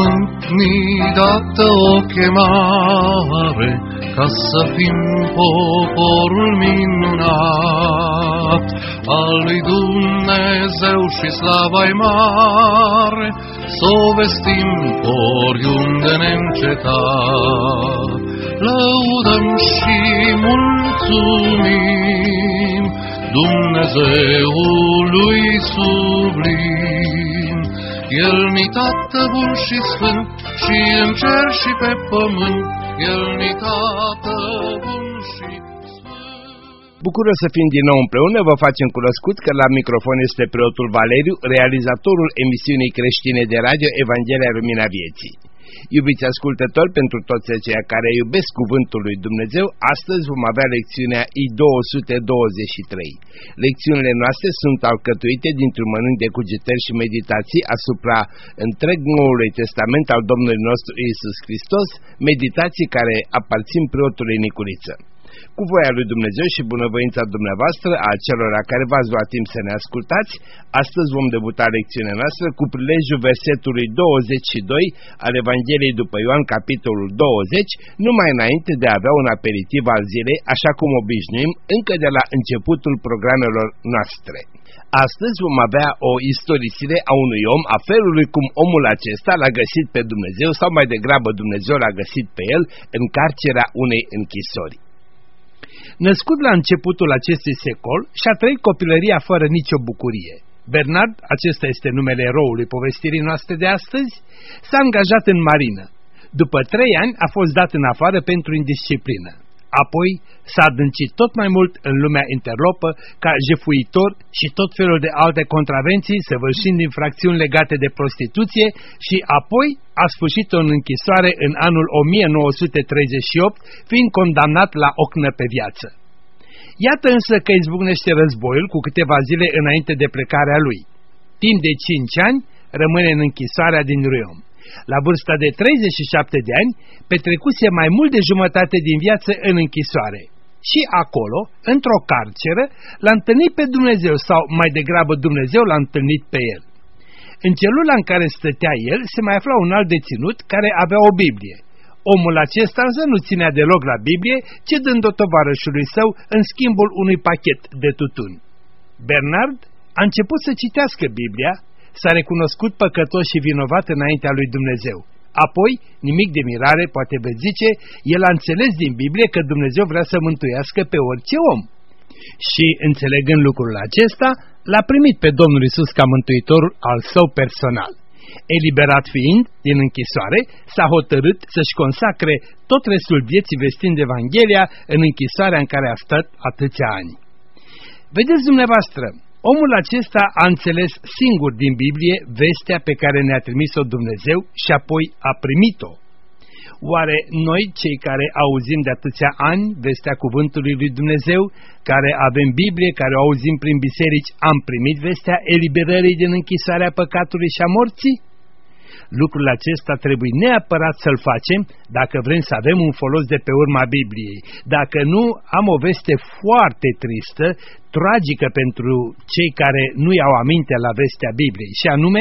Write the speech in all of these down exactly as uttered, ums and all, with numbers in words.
pământ ni dată o chemare, ca să fim poporul minunat al lui Dumnezeu și slava-i mare, s-o vestim oriunde neîncetat. Lăudăm și mulțumim Dumnezeului sublim. El-ni Tată bun și sfânt, și în cer și pe pământ, El-ni Tată bun și sfânt. Bucură să fim din nou împreună, vă facem cunoscut că la microfon este preotul Valeriu, realizatorul emisiunii creștine de radio Evanghelia Lumina Vieții. Iubiți ascultători, pentru toți aceia care iubesc Cuvântul lui Dumnezeu, astăzi vom avea lecțiunea I două sute douăzeci și trei. Lecțiunile noastre sunt alcătuite dintr-un mănânc de cugetări și meditații asupra întreg Noului Testament al Domnului nostru Iisus Hristos, meditații care aparțin preotului Nicuriță. Cu voia lui Dumnezeu și bunăvoința dumneavoastră, a celora care v-ați luat timp să ne ascultați, astăzi vom debuta lecțiunea noastră cu prilejul versetului douăzeci și doi al Evangheliei după Ioan, capitolul douăzeci, numai înainte de a avea un aperitiv al zilei, așa cum obișnuim încă de la începutul programelor noastre. Astăzi vom avea o istorisire a unui om, a felului cum omul acesta l-a găsit pe Dumnezeu, sau mai degrabă Dumnezeu l-a găsit pe el în carcera unei închisori. Născut la începutul acestui secol, și-a trăit copilăria fără nicio bucurie. Bernard, acesta este numele eroului povestirii noastre de astăzi, s-a angajat în marină. După trei ani a fost dat în afară pentru indisciplină. Apoi s-a adâncit tot mai mult în lumea interlopă ca jefuitor și tot felul de alte contravenții, săvârșind infracțiuni legate de prostituție, și apoi a sfârșit în închisoare în anul o mie nouă sute treizeci și opt, fiind condamnat la ocnă pe viață. Iată însă că izbucnește războiul cu câteva zile înainte de plecarea lui. Timp de cinci ani rămâne în închisoarea din Riom. La vârsta de treizeci și șapte de ani, petrecuse mai mult de jumătate din viață în închisoare. Și acolo, într-o carceră, l-a întâlnit pe Dumnezeu, sau mai degrabă Dumnezeu l-a întâlnit pe el. În celula în care stătea el se mai afla un alt deținut care avea o Biblie. Omul acesta însă nu ținea deloc la Biblie, ci dând-o tovarășului său în schimbul unui pachet de tutun. Bernard a început să citească Biblia, s-a recunoscut păcătos și vinovat înaintea lui Dumnezeu. Apoi, nimic de mirare, poate veți zice, el a înțeles din Biblie că Dumnezeu vrea să mântuiască pe orice om. Și, înțelegând lucrul acesta, l-a primit pe Domnul Iisus ca mântuitorul al său personal. Eliberat fiind din închisoare, s-a hotărât să-și consacre tot restul vieții vestind Evanghelia în închisoarea în care a stat atâția ani. Vedeți dumneavoastră, omul acesta a înțeles singur din Biblie vestea pe care ne-a trimis-o Dumnezeu și apoi a primit-o. Oare noi, cei care auzim de atâția ani vestea cuvântului lui Dumnezeu, care avem Biblie, care o auzim prin biserici, am primit vestea eliberării din închisoarea păcatului și a morții? Lucrul acesta trebuie neapărat să-l facem dacă vrem să avem un folos de pe urma Bibliei. Dacă nu, am o veste foarte tristă, tragică pentru cei care nu iau aminte la vestea Bibliei, și anume,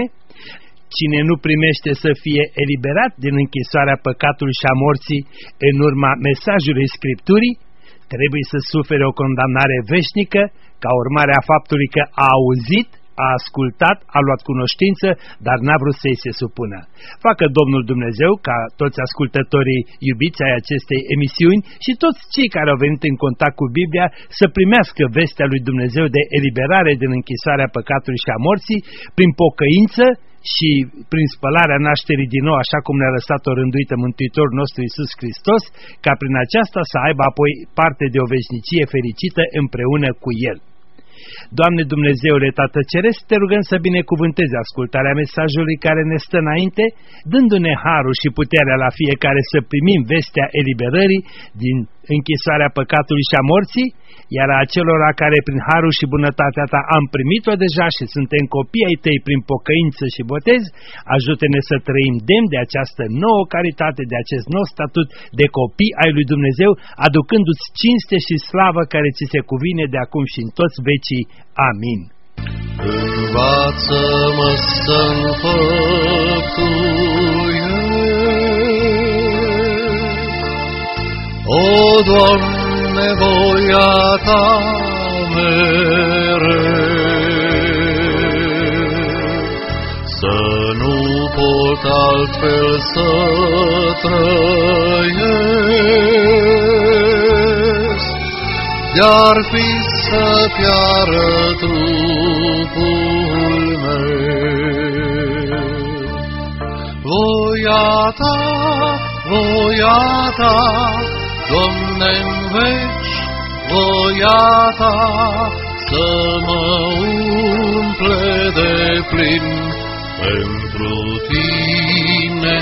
cine nu primește să fie eliberat din închisoarea păcatului și a morții în urma mesajului Scripturii, trebuie să sufere o condamnare veșnică ca urmare a faptului că a auzit, a ascultat, a luat cunoștință, dar n-a vrut să-i se supună. Facă Domnul Dumnezeu ca toți ascultătorii iubiți ai acestei emisiuni și toți cei care au venit în contact cu Biblia să primească vestea lui Dumnezeu de eliberare din închisoarea păcatului și a morții prin pocăință și prin spălarea nașterii din nou, așa cum ne-a lăsat o rânduită Mântuitorul nostru Iisus Hristos, ca prin aceasta să aibă apoi parte de o veșnicie fericită împreună cu El. Doamne Dumnezeule Tată Ceresc, te rugăm să binecuvântezi ascultarea mesajului care ne stă înainte, dându-ne harul și puterea la fiecare să primim vestea eliberării din închisoarea păcatului și a morții, iar a acelora care prin harul și bunătatea ta am primit-o deja și suntem copii ai tăi prin pocăință și botez, ajută-ne să trăim demn de această nouă caritate, de acest nou statut de copii ai lui Dumnezeu, aducându-ți cinste și slavă care ți se cuvine de acum și în toți vecii. Amin. Învață-mă să-mi făptuiesc O, Doamne, voia Ta mereu, să nu pot altfel să trăiesc, de-ar fi să piară trupul meu. Voia Ta, voia Ta, Doamne-n veci, voia Ta, să mă umple de plin pentru Tine.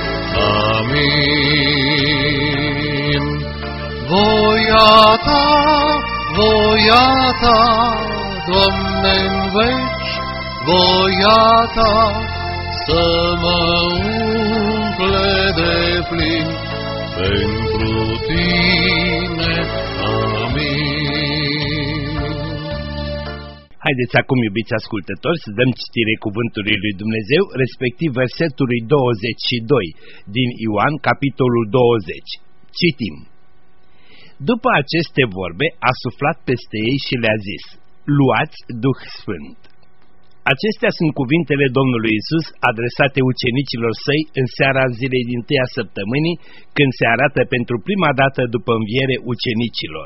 Amin. Voia Ta, voia Ta, Doamne-n veci, voia Ta, să mă umple de plin pentru Tine. Amin. Haideți acum, iubiți ascultători, să dăm citire cuvântului lui Dumnezeu, respectiv versetului douăzeci și doi din Ioan, capitolul douăzeci. Citim. După aceste vorbe, a suflat peste ei și le-a zis: luați Duh Sfânt. Acestea sunt cuvintele Domnului Iisus adresate ucenicilor săi în seara zilei din tâia săptămânii, când se arată pentru prima dată după înviere ucenicilor.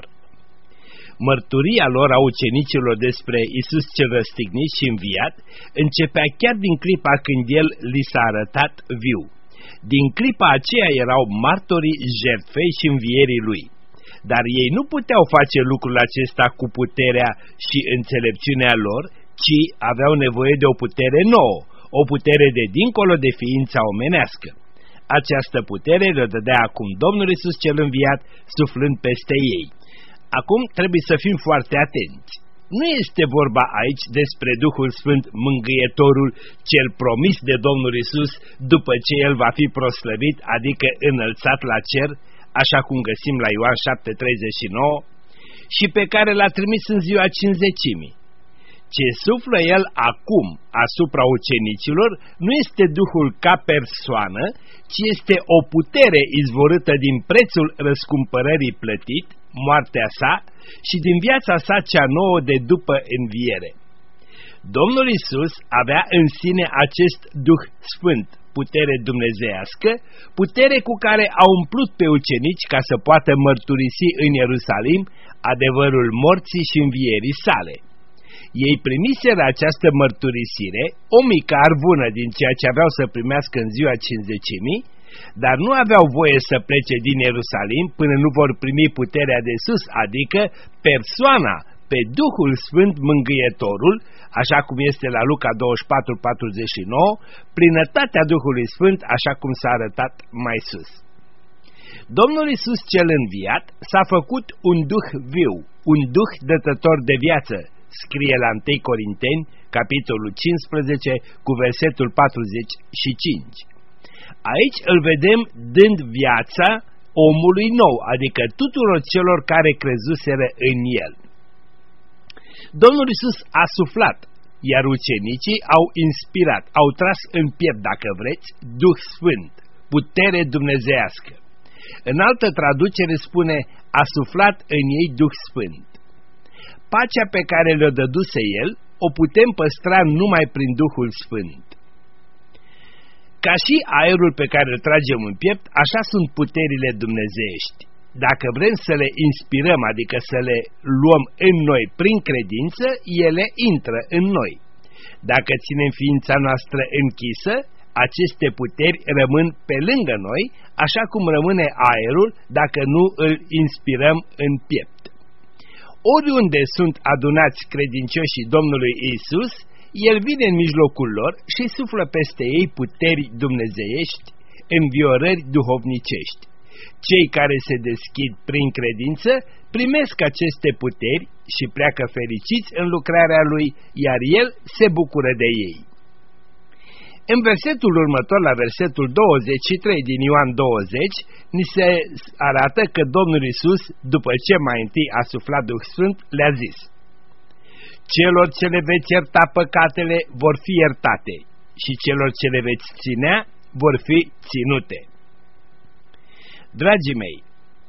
Mărturia lor a ucenicilor despre Iisus cel răstignit și înviat începea chiar din clipa când El li s-a arătat viu. Din clipa aceea erau martorii jertfei și învierii Lui. Dar ei nu puteau face lucrul acesta cu puterea și înțelepciunea lor, ci aveau nevoie de o putere nouă, o putere de dincolo de ființa omenească. Această putere le dădea acum Domnul Iisus cel înviat, suflând peste ei. Acum trebuie să fim foarte atenți. Nu este vorba aici despre Duhul Sfânt, mângâietorul cel promis de Domnul Iisus după ce El va fi proslăvit, adică înălțat la cer, așa cum găsim la Ioan șapte treizeci și nouă, și pe care l-a trimis în ziua cincizecimii. Ce suflă El acum asupra ucenicilor nu este Duhul ca persoană, ci este o putere izvorâtă din prețul răscumpărării plătit, moartea sa, și din viața sa cea nouă de după înviere. Domnul Iisus avea în sine acest Duh Sfânt, putere dumnezeiască, putere cu care a umplut pe ucenici ca să poată mărturisi în Ierusalim adevărul morții și învierii sale. Ei primiseră această mărturisire, o mică arvună din ceea ce aveau să primească în ziua cincizecimii, dar nu aveau voie să plece din Ierusalim până nu vor primi puterea de sus, adică persoana, pe Duhul Sfânt Mângâietorul, așa cum este la Luca douăzeci și patru patruzeci și nouă, plinătatea Duhului Sfânt, așa cum s-a arătat mai sus. Domnul Iisus cel înviat s-a făcut un Duh viu, un Duh dătător de viață, scrie la întâi Corinteni, capitolul cincisprezece, cu versetul patruzeci și cinci. Aici îl vedem dând viața omului nou, adică tuturor celor care crezuseră în El. Domnul Iisus a suflat, iar ucenicii au inspirat, au tras în piept, dacă vreți, Duh Sfânt, putere dumnezeiască. În altă traducere spune, a suflat în ei Duh Sfânt. Pacea pe care le-o dăduse El, o putem păstra numai prin Duhul Sfânt. Ca și aerul pe care îl tragem în piept, așa sunt puterile dumnezeiești. Dacă vrem să le inspirăm, adică să le luăm în noi prin credință, ele intră în noi. Dacă ținem ființa noastră închisă, aceste puteri rămân pe lângă noi, așa cum rămâne aerul dacă nu îl inspirăm în piept. Oriunde sunt adunați credincioșii Domnului Iisus, El vine în mijlocul lor și suflă peste ei puteri dumnezeiești, înviorări duhovnicești. Cei care se deschid prin credință primesc aceste puteri și pleacă fericiți în lucrarea Lui, iar El se bucură de ei. În versetul următor, la versetul douăzeci și trei din Ioan douăzeci, ni se arată că Domnul Iisus, după ce mai întâi a suflat Duh Sfânt, le-a zis: celor ce le veți ierta păcatele vor fi iertate și celor ce le veți ținea vor fi ținute. Dragii mei,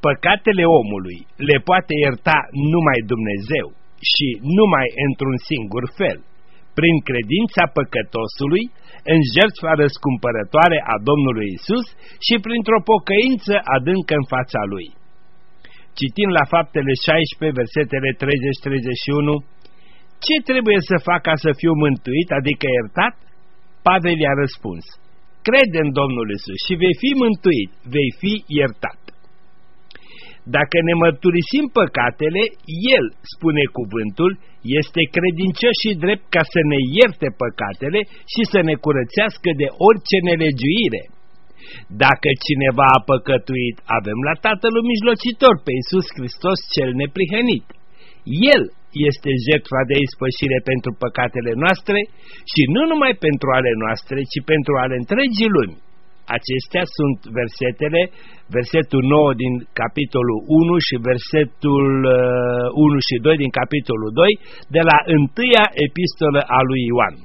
păcatele omului le poate ierta numai Dumnezeu și numai într-un singur fel, prin credința păcătosului în jertfa răscumpărătoare a Domnului Isus și printr-o pocăință adâncă în fața Lui. Citind la Faptele șaisprezece, versetele treizeci treizeci și unu, ce trebuie să fac ca să fiu mântuit, adică iertat? Pavel i-a răspuns, crede în Domnul Isus și vei fi mântuit, vei fi iertat. Dacă ne mărturisim păcatele, El, spune cuvântul, este credincios și drept ca să ne ierte păcatele și să ne curățească de orice nelegiuire. Dacă cineva a păcătuit, avem la Tatăl un mijlocitor, pe Iisus Hristos cel neprihănit. El este jertfa de ispășire pentru păcatele noastre și nu numai pentru ale noastre, ci pentru ale întregii lumi. Acestea sunt versetele, versetul nouă din capitolul unu și versetul unu și doi din capitolul doi de la întâia epistolă a lui Ioan.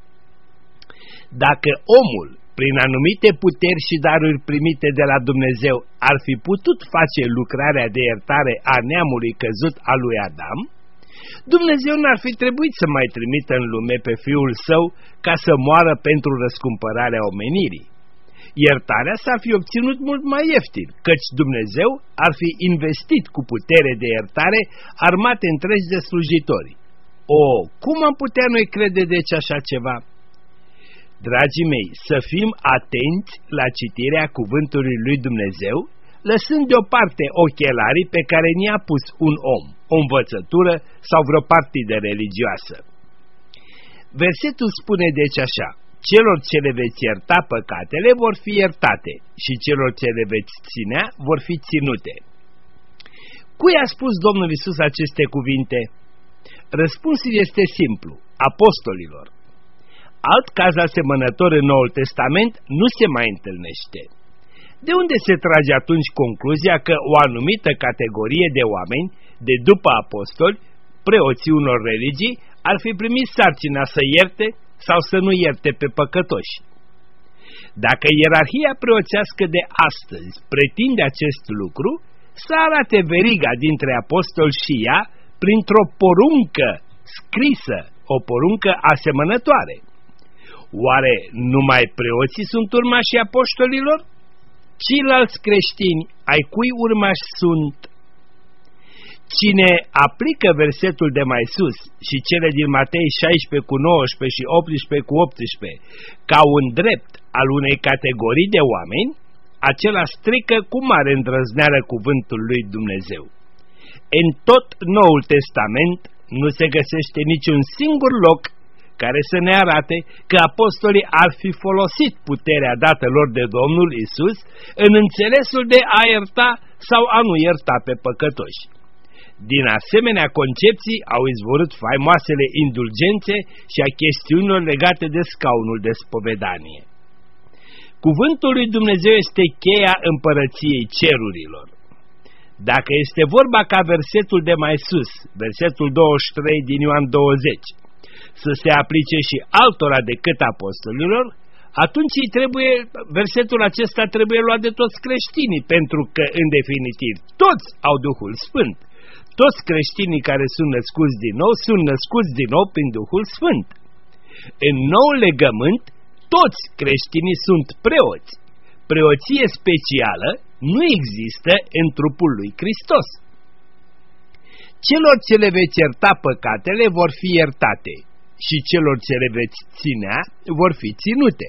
Dacă omul, prin anumite puteri și daruri primite de la Dumnezeu, ar fi putut face lucrarea de iertare a neamului căzut al lui Adam, Dumnezeu n-ar fi trebuit să mai trimită în lume pe Fiul Său ca să moară pentru răscumpărarea omenirii. Iertarea s-ar fi obținut mult mai ieftin, căci Dumnezeu ar fi investit cu putere de iertare armate întregi de slujitori. O, cum am putea noi crede deci așa ceva? Dragii mei, să fim atenți la citirea cuvântului lui Dumnezeu, lăsând deoparte ochelarii pe care ni-a pus un om, o învățătură sau vreo partidă religioasă. Versetul spune deci așa, celor ce le veți ierta păcatele vor fi iertate și celor ce le veți ținea vor fi ținute. Cui a spus Domnul Iisus aceste cuvinte? Răspunsul este simplu, apostolilor. Alt caz asemănător în Noul Testament nu se mai întâlnește. De unde se trage atunci concluzia că o anumită categorie de oameni, de după apostoli, preoții unor religii, ar fi primit sarcina să ierte sau să nu ierte pe păcătoși? Dacă ierarhia preoțească de astăzi pretinde acest lucru, să arate veriga dintre apostoli și ea printr-o poruncă scrisă, o poruncă asemănătoare. Oare numai preoții sunt urmașii apostolilor? Ceilalți creștini ai cui urmași sunt? Cine aplică versetul de mai sus și cele din Matei șaisprezece cu nouăsprezece și optsprezece cu optsprezece ca un drept al unei categorii de oameni, acela strică cu mare îndrăzneală cuvântul lui Dumnezeu. În tot Noul Testament nu se găsește niciun singur loc care să ne arate că apostolii ar fi folosit puterea dată lor de Domnul Isus în înțelesul de a ierta sau a nu ierta pe păcătoși. Din asemenea concepții au izvorât faimoasele indulgențe și a chestiunilor legate de scaunul de spovedanie. Cuvântul lui Dumnezeu este cheia împărăției cerurilor. Dacă este vorba ca versetul de mai sus, versetul douăzeci și trei din Ioan douăzeci, să se aplice și altora decât apostolilor, atunci trebuie, versetul acesta trebuie luat de toți creștinii, pentru că, în definitiv, toți au Duhul Sfânt. Toți creștinii care sunt născuți din nou, sunt născuți din nou prin Duhul Sfânt. În nou legământ, toți creștinii sunt preoți. Preoție specială nu există în trupul lui Hristos. Celor ce le veți ierta păcatele vor fi iertate și celor ce le veți ținea vor fi ținute.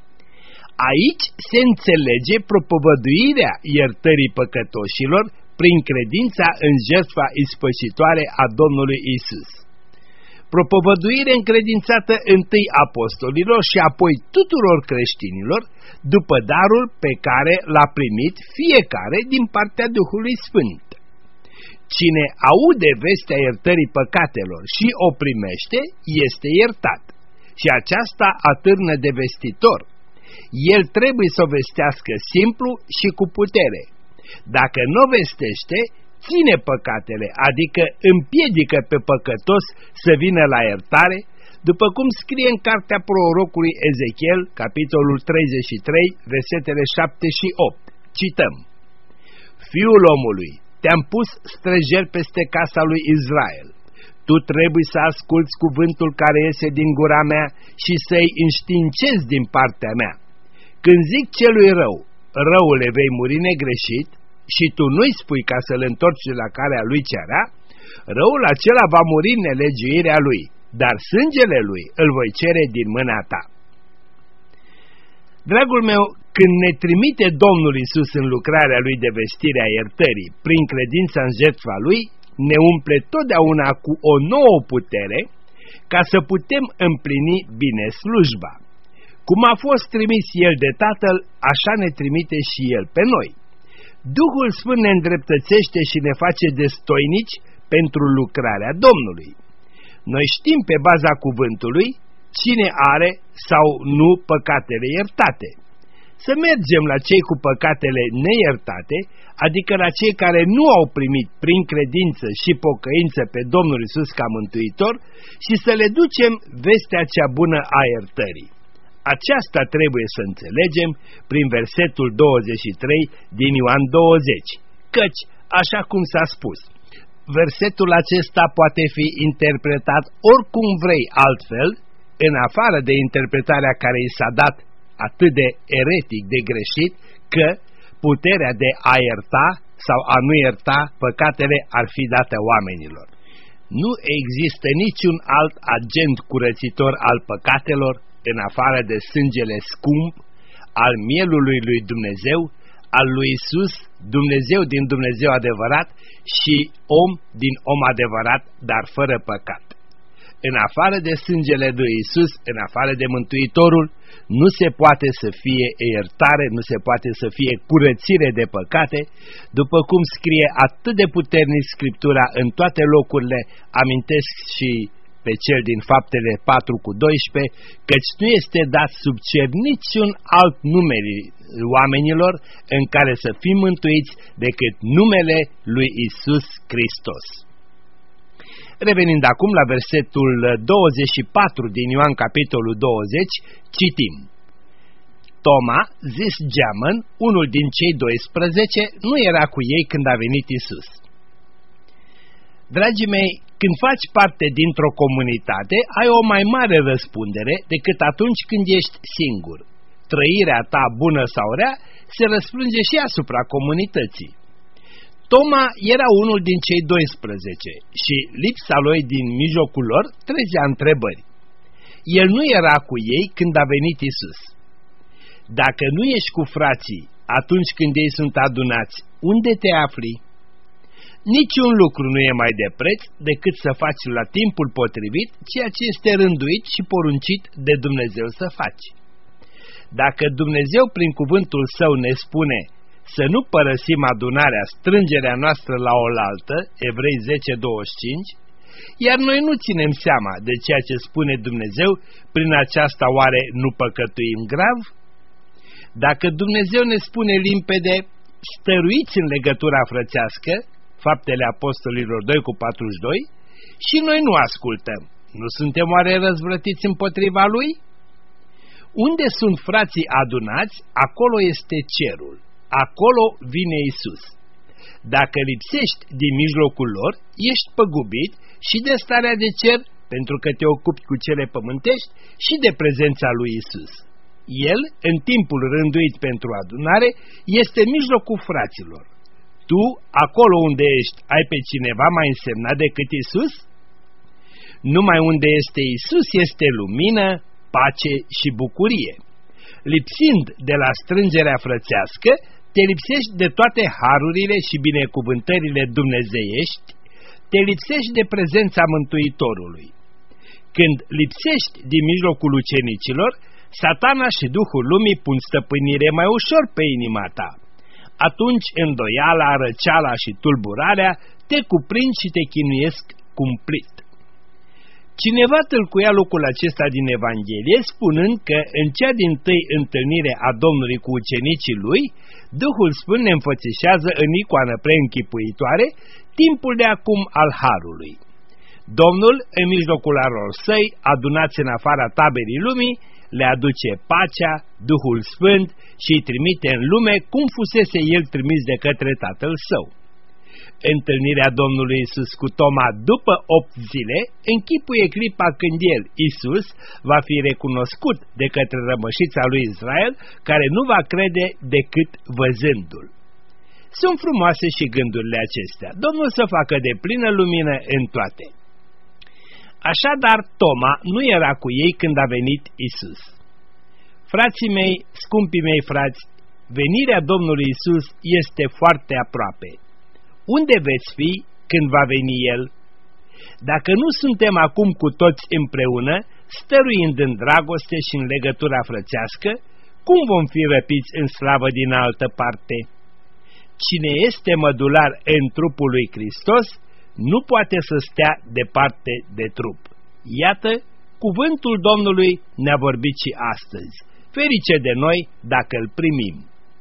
Aici se înțelege propovăduirea iertării păcătoșilor prin credința în jertfa ispășitoare a Domnului Isus. Propovăduire încredințată întâi apostolilor și apoi tuturor creștinilor, după darul pe care l-a primit fiecare din partea Duhului Sfânt. Cine aude vestea iertării păcatelor și o primește, este iertat. Și aceasta atârnă de vestitor. El trebuie să o vestească simplu și cu putere. Dacă nu vestește, ține păcatele, adică împiedică pe păcătos să vină la iertare, după cum scrie în cartea prorocului Ezechiel, capitolul treizeci și trei, versetele șapte și opt. Cităm: Fiul omului, te-am pus străjer peste casa lui Israel. Tu trebuie să asculți cuvântul care iese din gura mea și să-i înștiințezi din partea mea. Când zic celui rău, răule vei muri negreșit, și tu nu-i spui ca să-l întorci la calea lui cea rea, răul acela va muri în nelegiuirea lui, dar sângele lui îl voi cere din mâna ta. Dragul meu, când ne trimite Domnul Iisus în lucrarea lui de vestire a iertării, prin credința în jertfa lui, ne umple totdeauna cu o nouă putere ca să putem împlini bine slujba. Cum a fost trimis El de Tatăl, așa ne trimite și El pe noi. Duhul Sfânt ne îndreptățește și ne face destoinici pentru lucrarea Domnului. Noi știm pe baza cuvântului cine are sau nu păcatele iertate. Să mergem la cei cu păcatele neiertate, adică la cei care nu au primit prin credință și pocăință pe Domnul Iisus ca mântuitor și să le ducem vestea cea bună a iertării. Aceasta trebuie să înțelegem prin versetul douăzeci și trei din Ioan douăzeci, căci, așa cum s-a spus, versetul acesta poate fi interpretat oricum vrei altfel, în afară de interpretarea care i s-a dat atât de eretic, de greșit, că puterea de a ierta sau a nu ierta păcatele ar fi dată oamenilor. Nu există niciun alt agent curățitor al păcatelor, în afară de sângele scump, al mielului lui Dumnezeu, al lui Iisus, Dumnezeu din Dumnezeu adevărat și om din om adevărat, dar fără păcat. În afară de sângele lui Iisus, în afară de Mântuitorul, nu se poate să fie iertare, nu se poate să fie curățire de păcate, după cum scrie atât de puternic Scriptura în toate locurile, amintesc și pe cel din Faptele patru cu doisprezece, căci nu este dat sub cer niciun alt nume oamenilor în care să fim mântuiți decât numele lui Iisus Hristos. Revenind acum la versetul douăzeci și patru din Ioan capitolul douăzeci, citim: Toma, zis Geamăn, unul din cei doisprezece, nu era cu ei când a venit Iisus. Dragii mei, când faci parte dintr-o comunitate, ai o mai mare răspundere decât atunci când ești singur. Trăirea ta, bună sau rea, se răsfrânge și asupra comunității. Toma era unul din cei doisprezece și lipsa lui din mijlocul lor trezea întrebări. El nu era cu ei când a venit Iisus. Dacă nu ești cu frații atunci când ei sunt adunați, unde te afli? Niciun lucru nu e mai de preț decât să faci la timpul potrivit ceea ce este rânduit și poruncit de Dumnezeu să faci. Dacă Dumnezeu prin cuvântul Său ne spune să nu părăsim adunarea, strângerea noastră la oaltă, Evrei zece douăzeci și cinci, iar noi nu ținem seama de ceea ce spune Dumnezeu, prin aceasta oare nu păcătuim grav? Dacă Dumnezeu ne spune limpede, stăruiți în legătura frățească, Faptele Apostolilor doi cu patruzeci și doi, și noi nu ascultăm, nu suntem oare răzvrătiți împotriva Lui? Unde sunt frații adunați, acolo este cerul, acolo vine Iisus. Dacă lipsești din mijlocul lor, ești păgubit și de starea de cer, pentru că te ocupi cu cele pământești, și de prezența lui Iisus. El, în timpul rânduit pentru adunare, este în mijlocul fraților. Tu, acolo unde ești, ai pe cineva mai însemnat decât Iisus? Numai unde este Iisus este lumină, pace și bucurie. Lipsind de la strângerea frățească, te lipsești de toate harurile și binecuvântările dumnezeiești, te lipsești de prezența Mântuitorului. Când lipsești din mijlocul ucenicilor, Satana și Duhul Lumii pun stăpânire mai ușor pe inima ta. Atunci îndoiala, răceala și tulburarea te cuprind și te chinuiesc cumplit. Cineva tâlcuia lucrul acesta din Evanghelie, spunând că în cea dintâi întâlnire a Domnului cu ucenicii lui, Duhul Sfânt ne înfățișează în icoană preînchipuitoare timpul de acum al Harului. Domnul, în mijlocul lor săi, adunați în afara taberii lumii, le aduce pacea, Duhul Sfânt și îi trimite în lume cum fusese el trimis de către Tatăl Său. Întâlnirea Domnului Iisus cu Toma după opt zile închipuie clipa când el, Iisus, va fi recunoscut de către rămășița lui Israel, care nu va crede decât văzându-l. Sunt frumoase și gândurile acestea. Domnul să facă de plină lumină în toate. Așadar, Toma nu era cu ei când a venit Iisus. Frații mei, scumpii mei frați, venirea Domnului Iisus este foarte aproape. Unde veți fi când va veni El? Dacă nu suntem acum cu toți împreună, stăruind în dragoste și în legătura frățească, cum vom fi răpiți în slavă din altă parte? Cine este mădular în trupul lui Hristos, nu poate să stea departe de trup. Iată, cuvântul Domnului ne-a vorbit și astăzi. Ferice de noi dacă îl primim.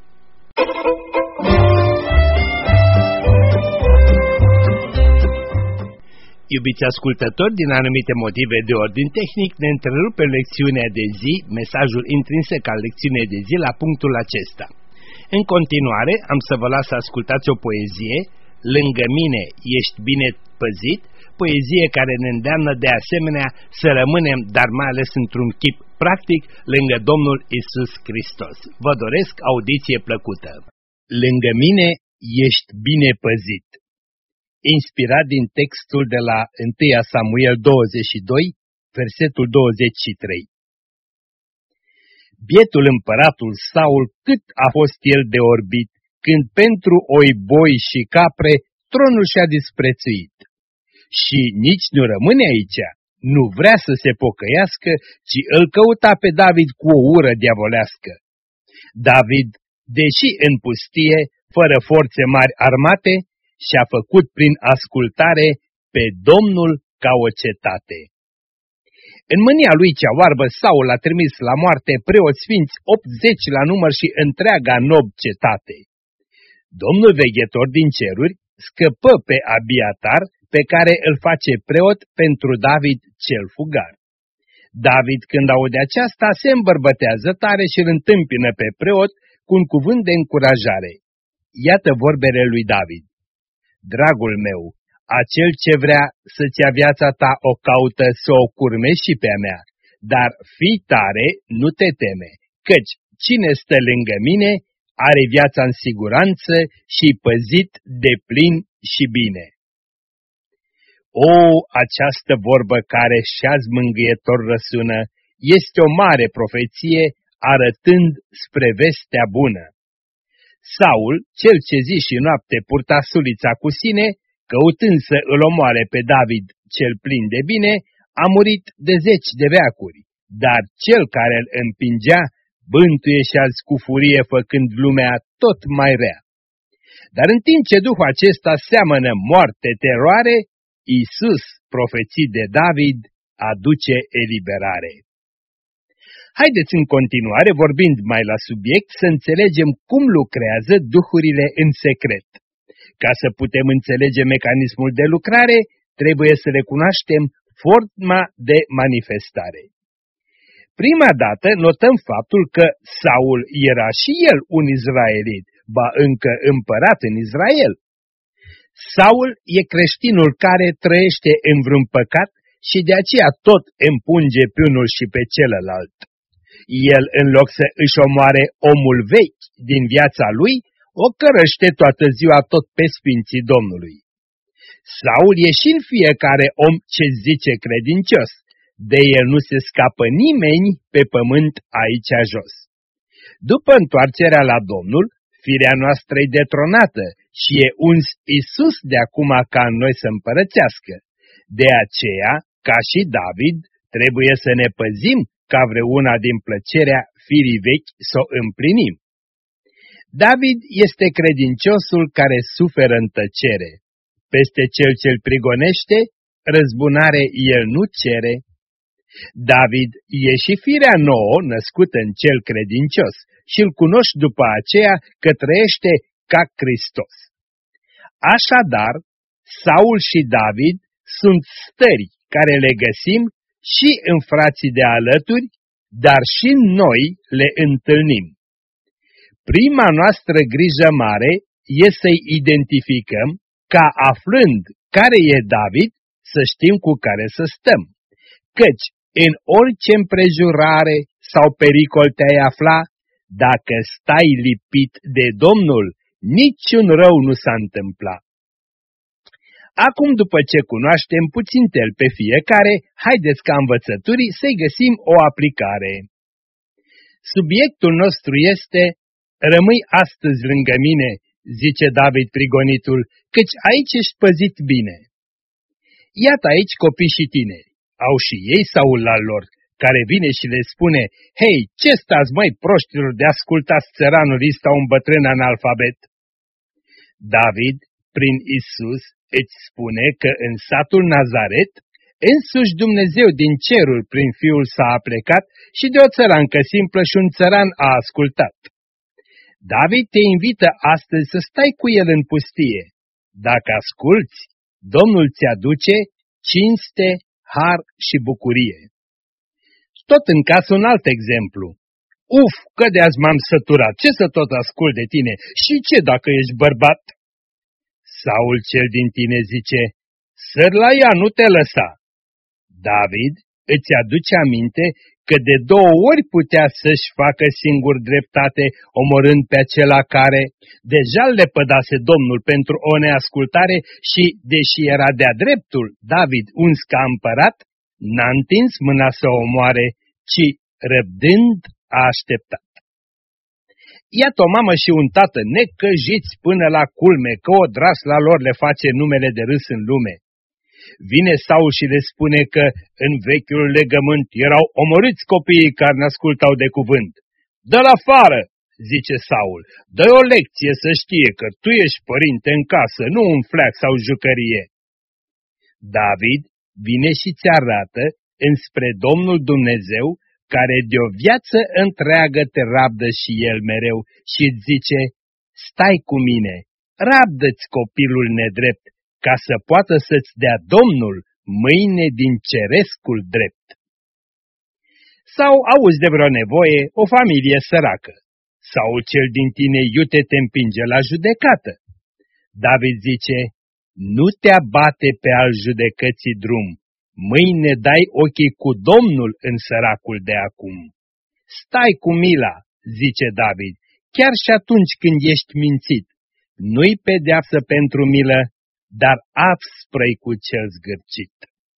Iubiți ascultători, din anumite motive de ordin tehnic, ne întrerupem lecțiunea de zi, mesajul intrinsec al lecțiunii de zi la punctul acesta. În continuare, am să vă las să ascultați o poezie, Lângă mine ești bine păzit, poezie care ne îndeamnă de asemenea să rămânem, dar mai ales într-un chip practic, lângă Domnul Iisus Hristos. Vă doresc audiție plăcută. Lângă mine ești bine păzit. Inspirat din textul de la întâi Samuel douăzeci și doi, versetul douăzeci și trei. Bietul împăratul Saul, cât a fost el de orbit, când pentru oi, boi și capre tronul și-a disprețuit. Și nici nu rămâne aici, nu vrea să se pocăiască, ci îl căuta pe David cu o ură diavolească. David, deși în pustie, fără forțe mari armate, și-a făcut prin ascultare pe Domnul ca o cetate. În mânia lui cea oarbă, Saul a trimis la moarte preoți sfinți optzeci la număr și întreaga Nob cetate. Domnul veghetor din ceruri scăpă pe Abiatar, pe care îl face preot pentru David cel fugar. David, când aude aceasta, se îmbărbătează tare și îl întâmpină pe preot cu un cuvânt de încurajare. Iată vorbele lui David. Dragul meu, acel ce vrea să-ți ia viața ta o caută să o curmești și pe-a mea, dar fii tare, nu te teme, căci cine stă lângă mine are viața în siguranță și păzit de plin și bine. O, această vorbă care și-azi mângâietor răsună, este o mare profeție arătând spre vestea bună. Saul, cel ce zi și noapte purta sulița cu sine, căutând să îl omoare pe David cel plin de bine, a murit de zeci de veacuri, dar cel care îl împingea bântuie și azi cu furie făcând lumea tot mai rea. Dar în timp ce Duhul acesta seamănă moarte, teroare, Iisus, profețit de David, aduce eliberare. Haideți în continuare, vorbind mai la subiect, să înțelegem cum lucrează duhurile în secret. Ca să putem înțelege mecanismul de lucrare, trebuie să recunoaștem forma de manifestare. Prima dată notăm faptul că Saul era și el un izraelit, ba încă împărat în Israel. Saul e creștinul care trăiește în vreun păcat și de aceea tot împunge pe unul și pe celălalt. El, în loc să își omoare omul vechi din viața lui, o cărăște toată ziua tot pe sfinții Domnului. Saul e și în fiecare om ce zice credincios, de el nu se scapă nimeni pe pământ aici jos. După întoarcerea la Domnul, firea noastră e detronată și e uns Iisus de acum ca în noi să împărățească. De aceea, ca și David, trebuie să ne păzim ca vreuna din plăcerea firii vechi să o împlinim. David este credinciosul care suferă în tăcere. Peste cel ce-l prigonește, răzbunare el nu cere. David e și firea nouă născută în cel credincios și îl cunoști după aceea că trăiește ca Hristos. Așadar, Saul și David sunt stări care le găsim și în frații de alături, dar și noi le întâlnim. Prima noastră grijă mare e să-i identificăm, ca aflând care e David, să știm cu care să stăm. Căci în orice împrejurare sau pericol te-ai afla, dacă stai lipit de Domnul, niciun rău nu s-a întâmplat. Acum, după ce cunoaștem puțin tel pe fiecare, haideți ca învățăturii să-i găsim o aplicare. Subiectul nostru este: rămâi astăzi lângă mine, zice David prigonitul, căci aici ești păzit bine. Iată aici copii și tineri, au și ei Saul al lor, care vine și le spune: hei, ce stați măi proștilor de ascultați țăranul ăsta, un bătrân analfabet? David, prin Isus, îți spune că în satul Nazaret, însuși Dumnezeu din cerul prin Fiul s-a aplecat și de o țărancă simplă și un țăran a ascultat. David te invită astăzi să stai cu el în pustie. Dacă asculți, Domnul ți-aduce cinste, har și bucurie. Tot în casă un alt exemplu. Uf, că de azi m-am săturat, ce să tot ascult de tine? Și ce dacă ești bărbat? Saul cel din tine zice: sări la ea, nu te lăsa. David îți aduce aminte că de două ori putea să-și facă singur dreptate, omorând pe acela care deja le pădase Domnul pentru o neascultare și, deși era de-a dreptul David uns ca împărat, n-a întins mâna să o omoare, ci, răbdând, a așteptat. Iată o mamă și un tată necăjiți până la culme, că o drasla lor le face numele de râs în lume. Vine Saul și le spune că în vechiul legământ erau omorâți copiii care n-ascultau de cuvânt. Dă-l afară, zice Saul, dă-i o lecție să știe că tu ești părinte în casă, nu un fleac sau jucărie. David vine și ți arată înspre Domnul Dumnezeu, care de o viață întreagă te rabdă și El mereu și îți zice: stai cu mine, rabdă-ți copilul nedrept, ca să poată să-ți dea Domnul mâine din cerescul drept. Sau auzi de vreo nevoie, o familie săracă, sau cel din tine iute te împinge la judecată. David zice: nu te abate pe al judecății drum, mâine dai ochii cu Domnul în săracul de acum. Stai cu mila, zice David, chiar și atunci când ești mințit. Nu-i pedeapsă pentru milă, dar apspră-i cu cel zgârcit.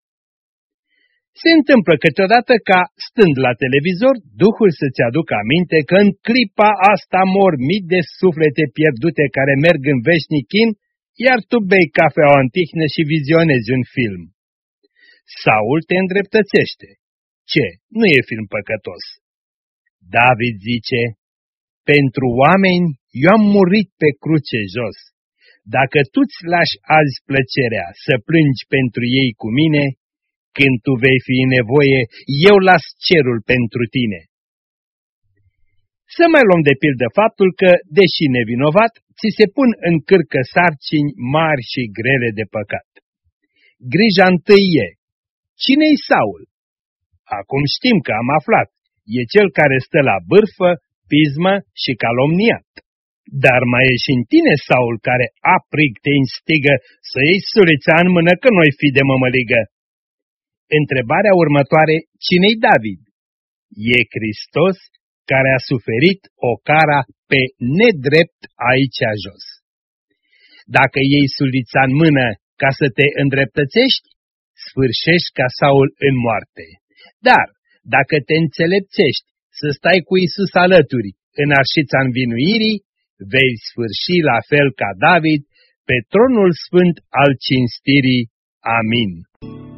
Se întâmplă câteodată ca, stând la televizor, Duhul să-ți aducă aminte că în clipa asta mor mii de suflete pierdute care merg în veșnic chin, iar tu bei cafeaua în tihnă și vizionezi un film. Saul te îndreptățește. Ce? Nu e film păcătos. David zice: pentru oameni eu am murit pe cruce jos. Dacă tu-ți lași azi plăcerea să plângi pentru ei cu mine, când tu vei fi în nevoie, eu las cerul pentru tine. Să mai luăm de pildă faptul că, deși nevinovat, ți se pun în cârcă sarcini mari și grele de păcat. Grija întâi e: cine-i Saul? Acum știm că am aflat. E cel care stă la bârfă, pismă și calomniat. Dar mai e și în tine Saul, care aprig te instigă să iei surița în mână, că noi fi de mămăligă. Întrebarea următoare: cine-i David? E Hristos, care a suferit o cara pe nedrept aici jos. Dacă iei sulița în mână ca să te îndreptățești, sfârșești ca Saul în moarte. Dar dacă te înțelepțești să stai cu Isus alături în arșița învinuirii, vei sfârși la fel ca David pe tronul sfânt al cinstirii. Amin.